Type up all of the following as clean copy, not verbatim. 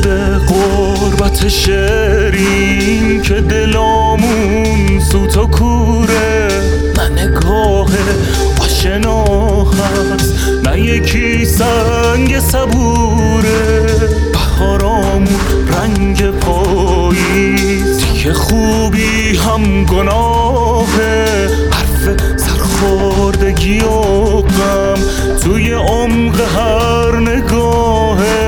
غربت شعریم که دلامون سوت و کوره، نه نگاه آشنا هست، نه یکی سنگ صبوره. بهارامون رنگ پاییز، دیگه خوبی هم گناهه. حرف سرخوردگی و غم توی عمق هر نگاهه.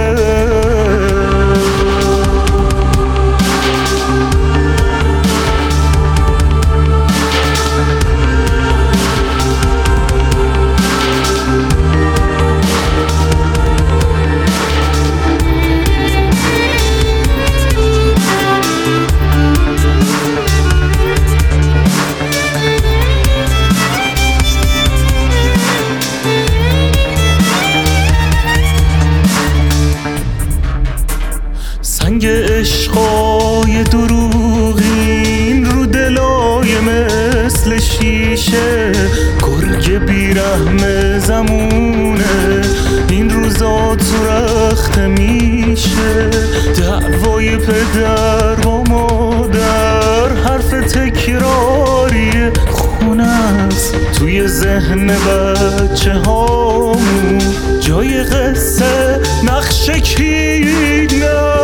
سنگ عشقای دروغین رو دلای مثل شیشه، گرگ بیرحم زمونه این روزا تو رخته میشه. دعوای پدر با مادر حرف تکراری خونه است توی ذهن بچه هامون، جای قصه نقش کینه.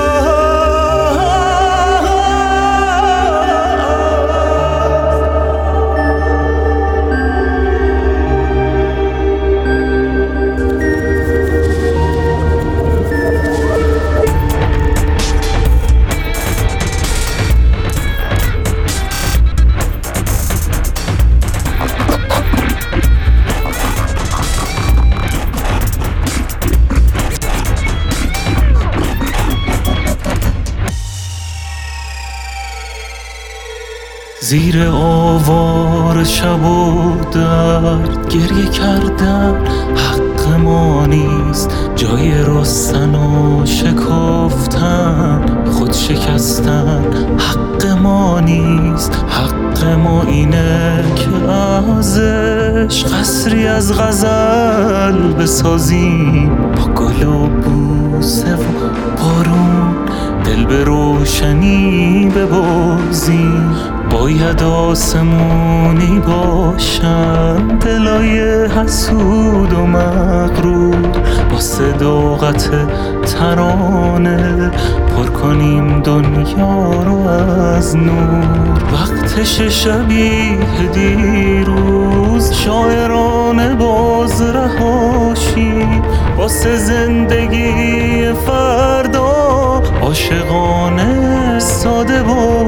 زیر آوار شب و درد گریه کردن حق ما نیست، جای رستن و شکفتن خود شکستن حق ما نیست. حق ما اینه که از عشق قصری از غزل بسازیم، با گل و بوسه و بارون دل به روشنی ببازیم. باید آسمونی باشن دلای حسود و مغرور، با صداقت ترانه پر کنیم دنیا رو از نور. وقتش شبیه دیروز شاعرانه باز رهاشیم، واسه زندگی فردا عاشقانه ساده باش.